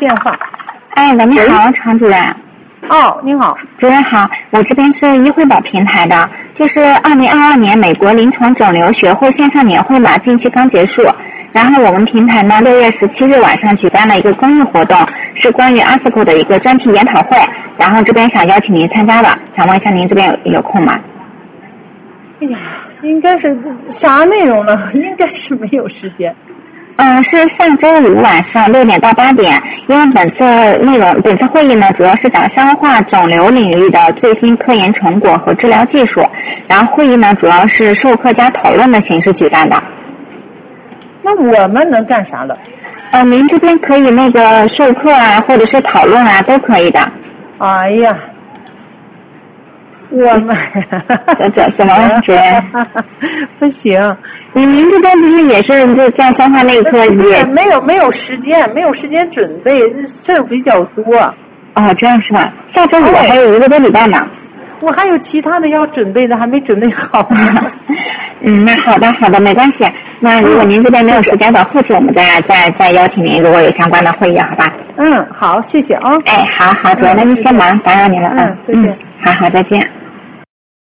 电话。 哎，喂，你好，常主任。 哦，你好， 主任好，我这边是医惠宝平台的，就是2022年美国临床肿瘤学会线上年会嘛，近期刚结束。然后我们平台呢，6月17日晚上举办了一个公益活动，是关于 ASCO 的一个专题研讨会，然后这边想邀请您参加的，想问一下您这边有空吗？ 哎呀，应该是啥内容呢？应该是没有时间。 是上周五晚上6点到8点，因为本次会议呢，主要是讲消化肿瘤领域的最新科研成果和治疗技术，然后会议呢主要是授课加讨论的形式举办的。 那我们能干啥了？ 您这边可以那个授课啊，或者是讨论啊，都可以的。 哎呀，我们这什么主任？ 不行。 您这边不是也是就在消化内科也没有时间准备，事儿比较多。 哦，这样是吧？下周五还有1个多礼拜呢。 我还有其他的要准备的，还没准备好呢。 那好的，没关系。那如果您这边没有时间的，后期我们再邀请您，如果有相关的会议，好吧？ 好，谢谢啊。 哎，好，主任，那您先忙，打扰您了。 再见。 好，再见。